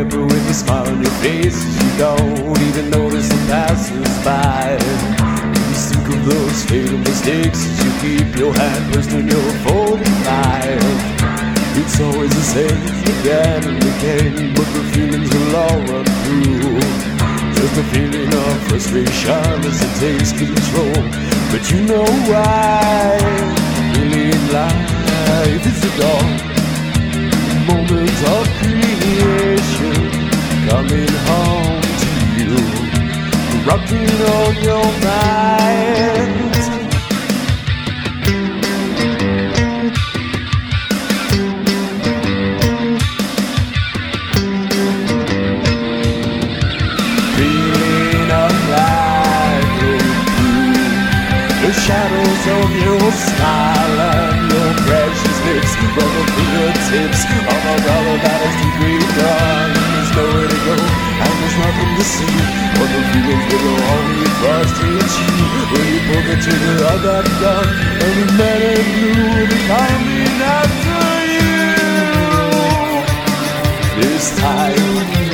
emperor with a smile on your face. You don't even notice the passers-by. You think of those fatal mistakes as you keep your hand pressed on your 45. It's always the same again and again, but the feelings will all run through. Just a feeling of frustration as it takes control. But you know why? Really in life is the dawn, moment of creation, coming home to you, rocking on your mind. Feeling alive through the shadows of your smile and your precious lips from the fingertips of a brother that is deeply gone. There's nowhere to go and there's nothing to see, but the feelings will only frustrate you when you pull the trigger of that gun and the men in blue will be coming after you. This time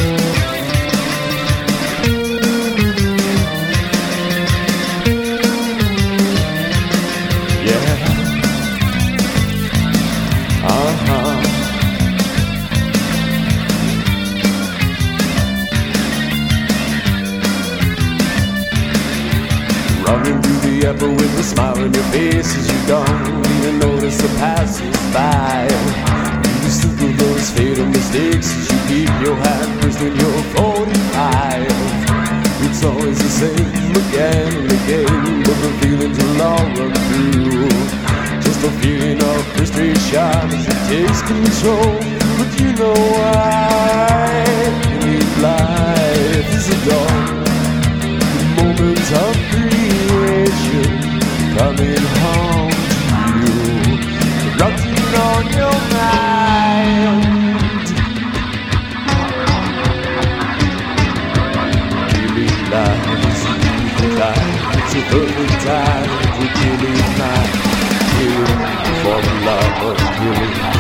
running through the airport with a smile on your face as you don't even notice the passers-by. You still do those fatal mistakes as you keep your hand pressed in your 45. It's always the same again and again, but the feelings will all run through. Just a feeling of frustration as it takes control. But you know why? You need life is a dawn, the moment of creation, coming home to you, rocking on your mind. Feeling life is a beautiful time, it's a perfect time for killing night, killing for the love of killing.